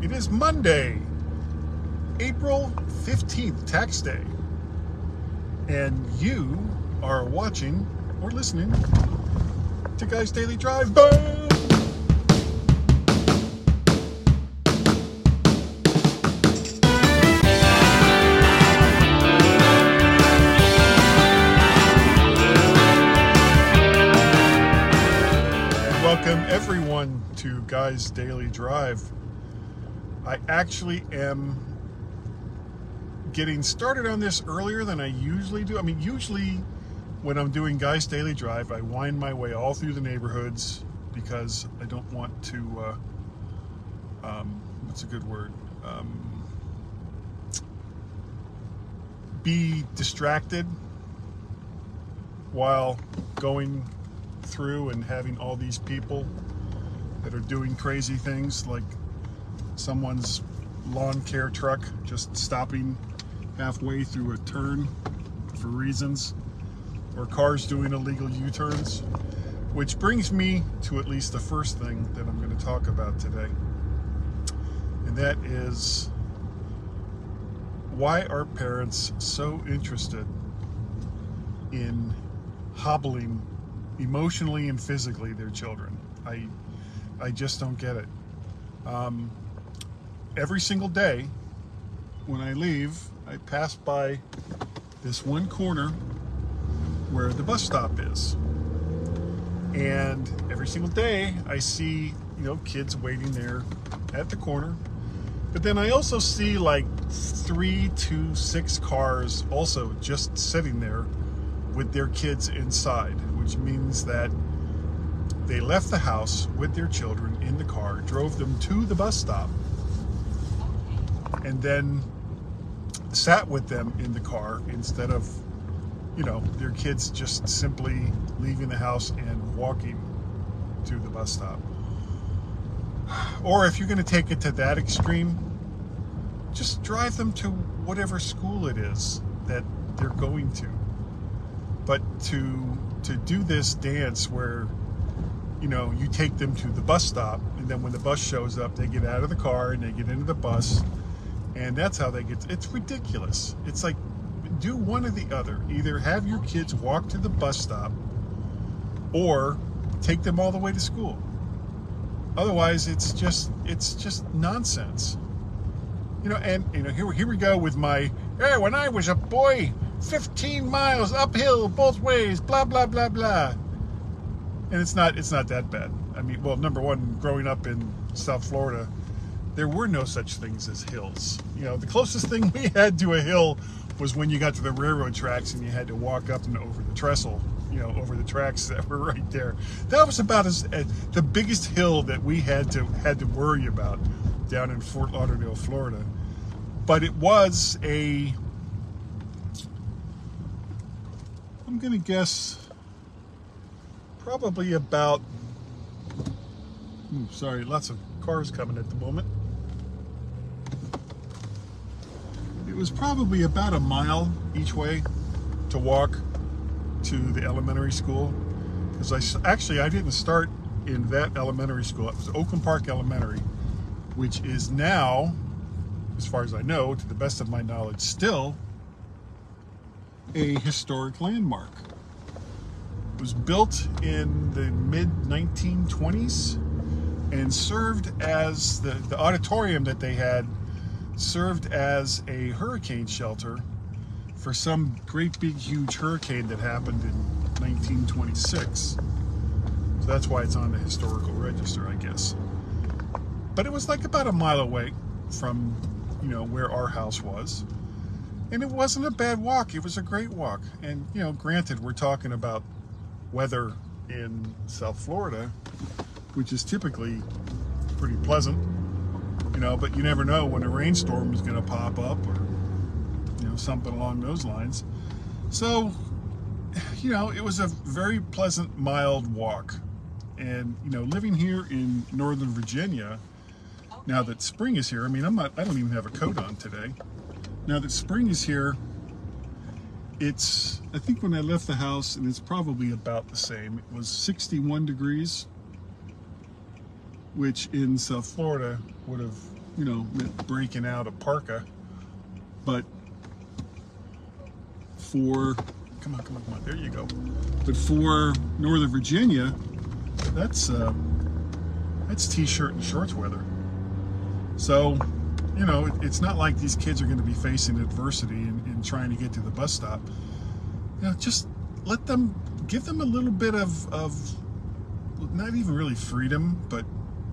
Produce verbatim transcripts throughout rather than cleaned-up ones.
It is Monday, April fifteenth, tax day. And you are watching or listening to Guy's Daily Drive. Boom! Welcome everyone to Guy's Daily Drive. I actually am getting started on this earlier than I usually do. I mean, usually when I'm doing Guy's Daily Drive, I wind my way all through the neighborhoods because I don't want to, uh, um, what's a good word, um, be distracted while going through and having all these people that are doing crazy things, like someone's lawn care truck just stopping halfway through a turn for reasons, or cars doing illegal U-turns, which brings me to at least the first thing that I'm going to talk about today, and that is why are parents so interested in hobbling emotionally and physically their children. I I just don't get it. Um, every single day when I leave, I pass by this one corner where the bus stop is. And every single day I see, you know, kids waiting there at the corner. But then I also see like three to six cars also just sitting there with their kids inside, which means that they left the house with their children in the car, drove them to the bus stop, and then sat with them in the car instead of, you know, their kids just simply leaving the house and walking to the bus stop. Or if you're going to take it to that extreme, just drive them to whatever school it is that they're going to. But to to do this dance where, you know, you take them to the bus stop, and then when the bus shows up, they get out of the car and they get into the bus, and that's how they get, it's ridiculous. It's like, do one or the other. Either have your kids walk to the bus stop or take them all the way to school. Otherwise, it's just it's just nonsense. You know, and you know, here here we go with my, hey, when I was a boy, fifteen miles uphill both ways, blah blah blah blah. And it's not it's not that bad. I mean, well, number one, growing up in South Florida, there were no such things as hills. You know, the closest thing we had to a hill was when you got to the railroad tracks and you had to walk up and over the trestle, you know, over the tracks that were right there. That was about as uh, the biggest hill that we had to had to worry about down in Fort Lauderdale, Florida. But it was a, I'm gonna guess, probably about, ooh, sorry, lots of cars coming at the moment. It was probably about a mile each way to walk to the elementary school. Because I actually, I didn't start in that elementary school. It was Oakland Park Elementary, which is now, as far as I know, to the best of my knowledge, still a historic landmark. It was built in the mid nineteen twenties and served as, the, the auditorium that they had served as a hurricane shelter for some great big huge hurricane that happened in nineteen twenty-six. So that's why it's on the historical register, I guess. But it was like about a mile away from, you know, where our house was. And it wasn't a bad walk. It was a great walk. And, you know, granted, we're talking about weather in South Florida, which is typically pretty pleasant, you know, but you never know when a rainstorm is going to pop up or, you know, something along those lines. So, you know, it was a very pleasant, mild walk. And, you know, living here in Northern Virginia, now that spring is here, I mean, I'm not, I don't even have a coat on today. Now that spring is here, it's, I think when I left the house, and it's probably about the same, it was sixty-one degrees, which in South Florida would have you know, breaking out a parka, but for, come on, come on, come on, there you go. But for Northern Virginia, that's uh, that's t-shirt and shorts weather. So, you know, it, it's not like these kids are going to be facing adversity in, in trying to get to the bus stop. You know, just let them, give them a little bit of, of not even really freedom, but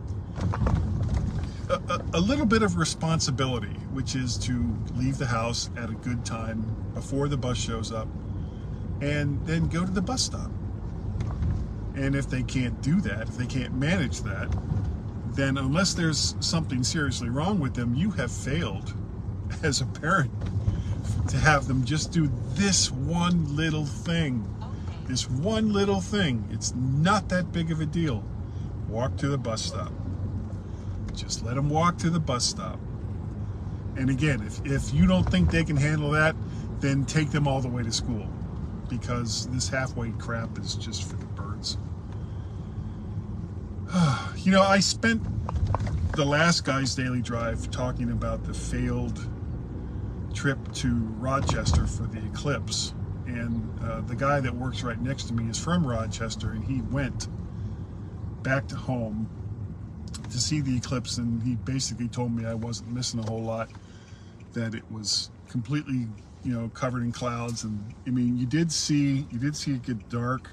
a, a, a little bit of responsibility, which is to leave the house at a good time before the bus shows up and then go to the bus stop. And if they can't do that, if they can't manage that, then unless there's something seriously wrong with them, you have failed as a parent to have them just do this one little thing. This one little thing. It's not that big of a deal. Walk to the bus stop. Just let them walk to the bus stop. And again, if, if you don't think they can handle that, then take them all the way to school, because this halfway crap is just for the birds. You know, I spent the last Guy's Daily Drive talking about the failed trip to Rochester for the eclipse. And uh, the guy that works right next to me is from Rochester, and he went back to home to see the eclipse, and he basically told me I wasn't missing a whole lot, that it was completely, you know, covered in clouds. And I mean, you did see you did see it get dark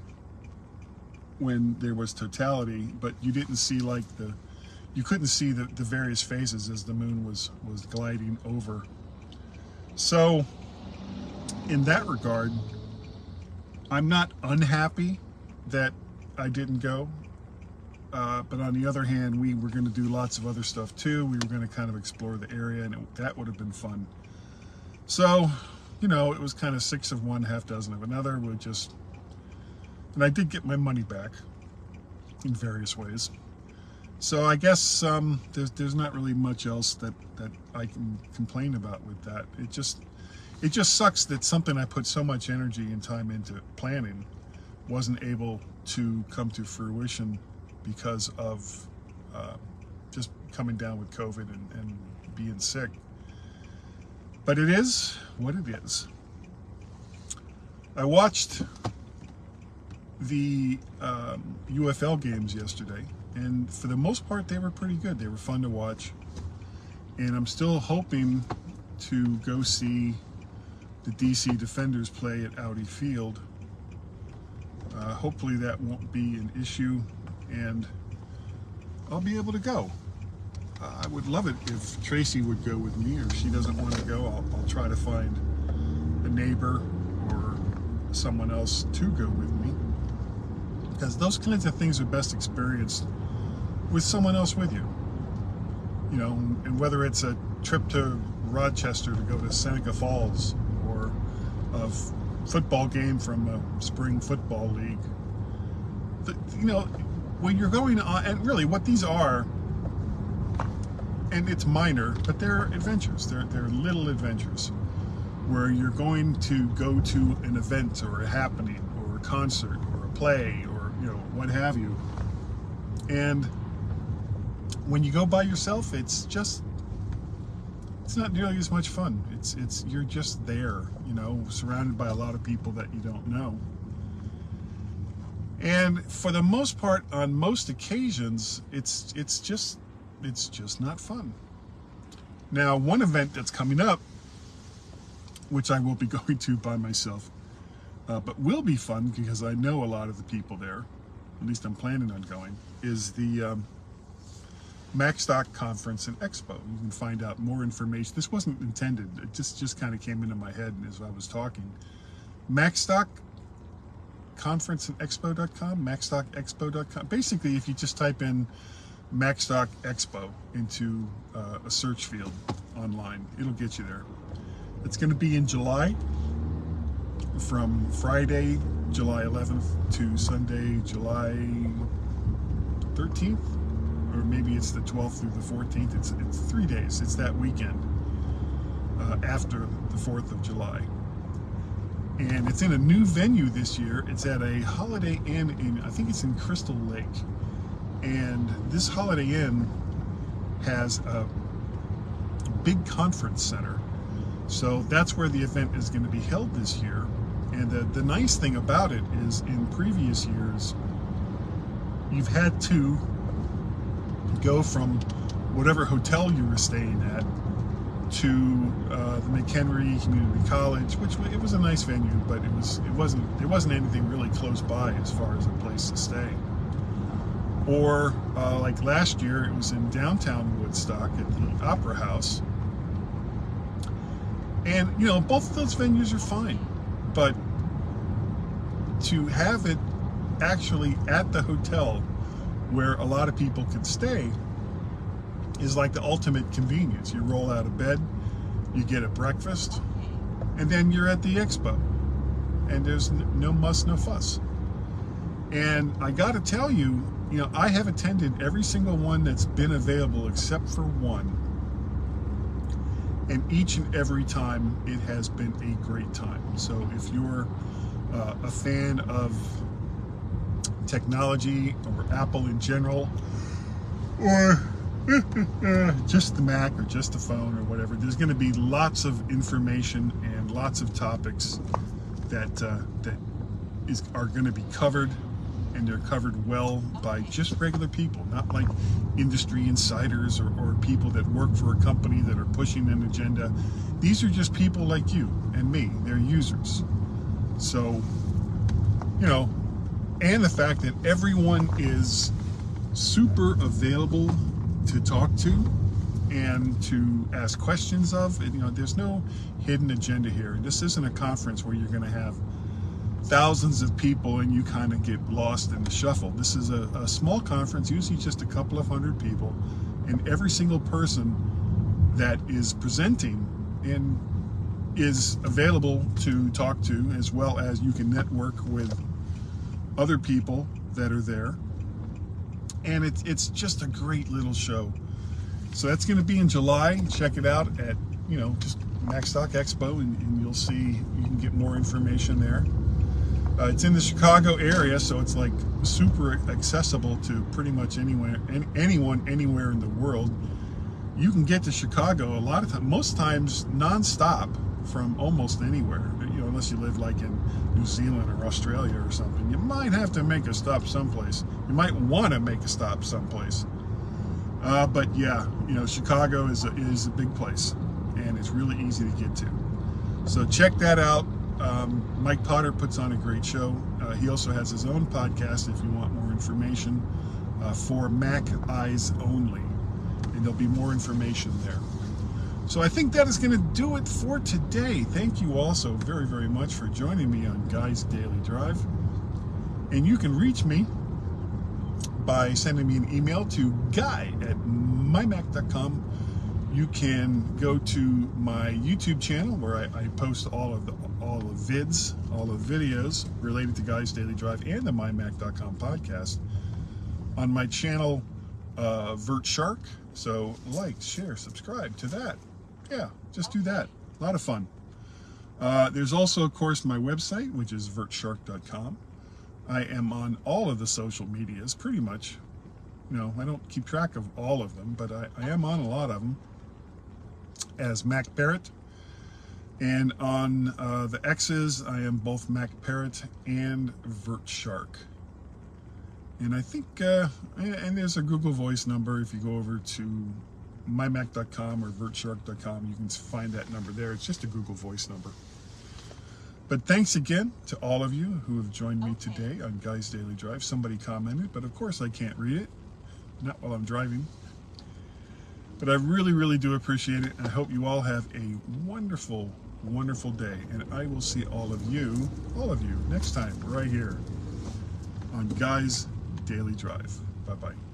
when there was totality, but you didn't see like the you couldn't see the, the various phases as the moon was was gliding over. So in that regard, I'm not unhappy that I didn't go, uh, but on the other hand, we were going to do lots of other stuff too. We were going to kind of explore the area, and it, that would have been fun. So, you know, it was kind of six of one, half dozen of another. We just, and I did get my money back in various ways. So I guess um, there's there's not really much else that that I can complain about with that. It just it just sucks that something I put so much energy and time into planning wasn't able to come to fruition because of uh, just coming down with COVID and, and being sick. But it is what it is. I watched the um, U F L games yesterday, and for the most part they were pretty good. They were fun to watch, and I'm still hoping to go see the D C Defenders play at Audi Field. Uh, hopefully that won't be an issue, and I'll be able to go. Uh, I would love it if Tracy would go with me, or if she doesn't want to go, I'll, I'll try to find a neighbor or someone else to go with me, because those kinds of things are best experienced with someone else with you. You know, and whether it's a trip to Rochester to go to Seneca Falls, or a f- football game from a spring football league. The, you know, when you're going on, and really what these are, and it's minor, but they're adventures. They're, they're little adventures where you're going to go to an event or a happening or a concert or a play or, you know, what have you. And when you go by yourself, it's just, it's not nearly as much fun. It's, it's, you're just there, you know, surrounded by a lot of people that you don't know. And for the most part, on most occasions, it's, it's just, it's just not fun. Now, one event that's coming up, which I will be going to by myself, uh, but will be fun because I know a lot of the people there, at least I'm planning on going, is the um, MacStock Conference and Expo. You can find out more information. This wasn't intended. It just, just kind of came into my head as I was talking. MacStock Conference and Expo dot com, MacStock Expo dot com. Basically, if you just type in MacStock Expo into uh, a search field online, it'll get you there. It's going to be in July, from Friday, July eleventh to Sunday, July thirteenth, or maybe it's the twelfth through the fourteenth. It's, it's three days. It's that weekend uh, after the fourth of July. And it's in a new venue this year. It's at a Holiday Inn in, I think it's in Crystal Lake. And this Holiday Inn has a big conference center. So that's where the event is going to be held this year. And the, the nice thing about it is, in previous years, you've had to go from whatever hotel you were staying at to uh, the McHenry Community College, which it was a nice venue, but it was it wasn't it wasn't anything really close by as far as a place to stay. Or uh, like last year, it was in downtown Woodstock at the Opera House, and you know, both of those venues are fine, but to have it actually at the hotel where a lot of people could stay is like the ultimate convenience. You roll out of bed, you get a breakfast, and then you're at the expo, and there's no muss, no fuss. And I got to tell you, you know, I have attended every single one that's been available except for one, and each and every time it has been a great time. So if you're uh, a fan of technology or Apple in general, or just the Mac or just the phone or whatever, there's going to be lots of information and lots of topics that uh, that is are going to be covered, and they're covered well by just regular people, not like industry insiders or, or people that work for a company that are pushing an agenda. These are just people like you and me. They're users. So, you know, and the fact that everyone is super available to talk to and to ask questions of. And, you know, there's no hidden agenda here. This isn't a conference where you're going to have thousands of people and you kind of get lost in the shuffle. This is a, a small conference, usually just a couple of hundred people, and every single person that is presenting and is available to talk to, as well as you can network with other people that are there. And it's, it's just a great little show. So that's going to be in July. Check it out at, you know, just Macstock Expo, and, and you'll see, you can get more information there. Uh, it's in the Chicago area, so it's like super accessible to pretty much anywhere, any, anyone, anywhere in the world. You can get to Chicago a lot of times, most times non-stop from almost anywhere. You know, unless you live like in New Zealand or Australia or something, you might have to make a stop someplace. You might want to make a stop someplace. Uh, but yeah, you know, Chicago is a, is a big place, and it's really easy to get to. So check that out. Um, Mike Potter puts on a great show. Uh, he also has his own podcast if you want more information, uh, for Mac Eyes Only, and there'll be more information there. So I think that is going to do it for today. Thank you all so very, very much for joining me on Guy's Daily Drive. And you can reach me by sending me an email to guy at my mac dot com. You can go to my YouTube channel where I, I post all of the all the vids, all the videos related to Guy's Daily Drive and the my mac dot com podcast on my channel, uh, Vert Shark. So like, share, subscribe to that. Yeah, just do that. A lot of fun. Uh, there's also, of course, my website, which is vert shark dot com. I am on all of the social medias, pretty much. You know, I don't keep track of all of them, but I, I am on a lot of them as Mac Parrot. And on uh, the X's, I am both Mac Parrot and Vert Shark. And I think, uh, and there's a Google Voice number. If you go over to my mac dot com or vert shark dot com, you can find that number there. It's just a Google Voice number. But thanks again to all of you who have joined me today on Guy's Daily Drive. Somebody commented, but of course I can't read it, not while I'm driving. But I really, really do appreciate it. And I hope you all have a wonderful, wonderful day. And I will see all of you, all of you, next time right here on Guy's Daily Drive. Bye-bye.